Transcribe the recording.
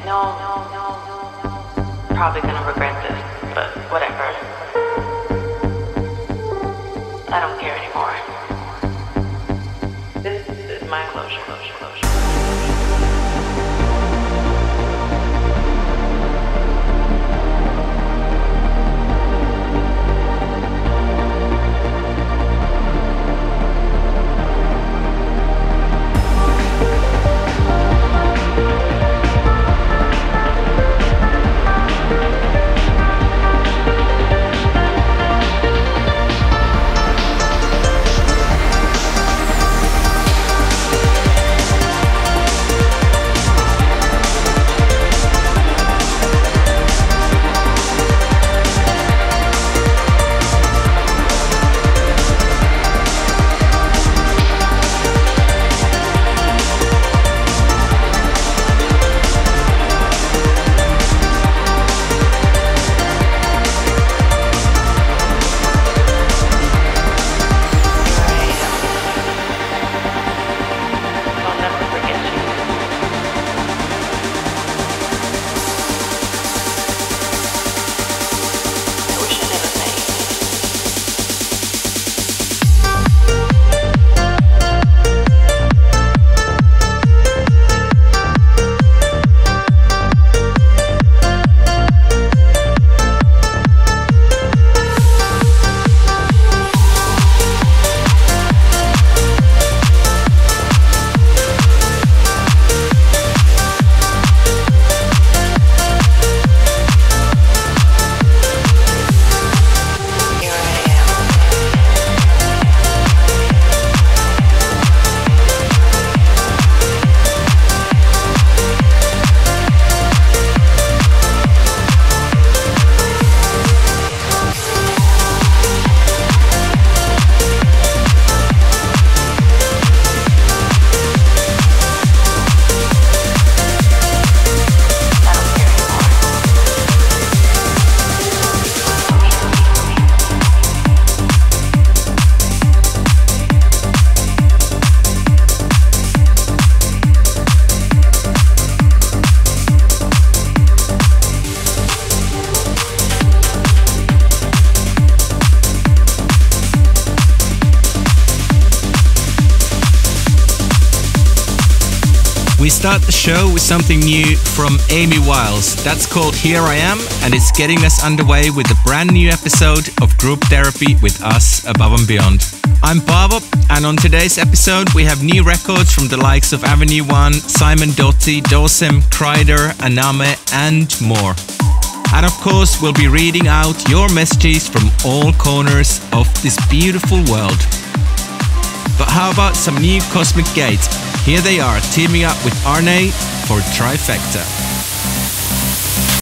Probably gonna regret this, but whatever. I don't care anymore. This is my closure. We start the show with something new from Amy Wiles. That's called Here I Am, and it's getting us underway with a brand new episode of Group Therapy with us, Above and Beyond. I'm Paavo, and on today's episode we have new records from the likes of Avenue One, Simon Doty, Dosem, Kryder, Aname, and more. And of course, we'll be reading out your messages from all corners of this beautiful world. But how about some new Cosmic Gate? Here they are, teaming up with Arne for Trifecta.